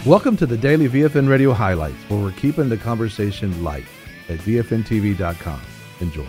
Welcome to the Daily VFN Radio Highlights, where we're keeping the conversation light at VFNTV.com. Enjoy.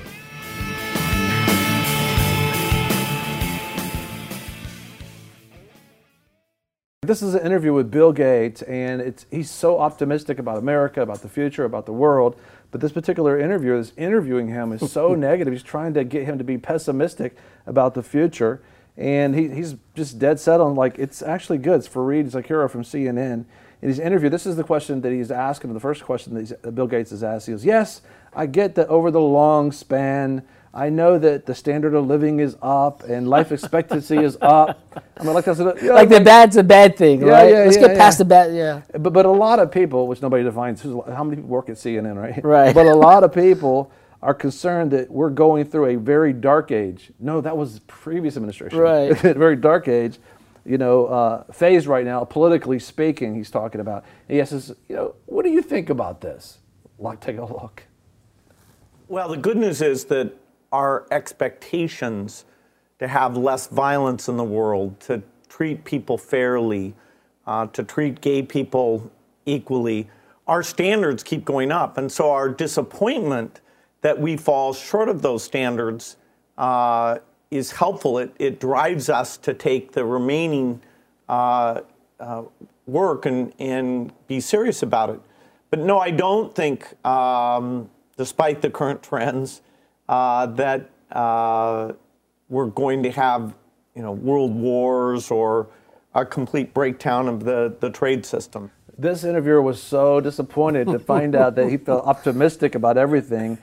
This is an interview with Bill Gates, and he's so optimistic about America, about the future, about the world. But this particular interviewer that's interviewing him is so negative. He's trying to get him to be pessimistic about the future. And he's just dead set on, like, it's actually good. It's Fareed Zakaria from CNN. In his interview, this is the question that he's asking, the first question that Bill Gates is asked. He goes, yes, I get that over the long span, I know that the standard of living is up and life expectancy is up. I mean, like that's like the bad's a bad thing, right? Let's get past the bad, But a lot of people, which nobody defines, how many people work at CNN, right? Right. But a lot of people are concerned that we're going through a very dark age. No, that was previous administration. Right. A very dark age, phase right now, politically speaking, he's talking about. And he asks, what do you think about this? Take a look. Well, the good news is that our expectations to have less violence in the world, to treat people fairly, to treat gay people equally, our standards keep going up. And so our disappointment that we fall short of those standards is helpful. It drives us to take the remaining work and be serious about it. But no, I don't think, despite the current trends, that we're going to have, world wars or a complete breakdown of the trade system. This interviewer was so disappointed to find out that he felt optimistic about everything.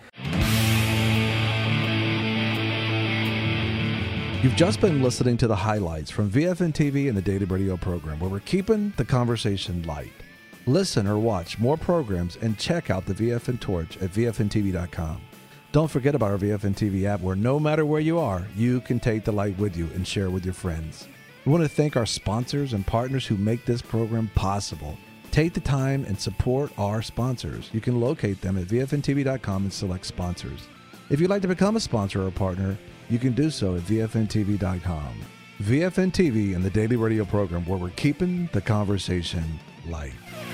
You've just been listening to the highlights from VFN TV and the Daily Radio program, where we're keeping the conversation light. Listen or watch more programs and check out the VFN Torch at VFNTV.com. Don't forget about our VFN TV app, where no matter where you are, you can take the light with you and share with your friends. We want to thank our sponsors and partners who make this program possible. Take the time and support our sponsors. You can locate them at VFNTV.com and select sponsors. If you'd like to become a sponsor or a partner, you can do so at VFNTV.com. VFN TV and the Daily Radio program, where we're keeping the conversation light.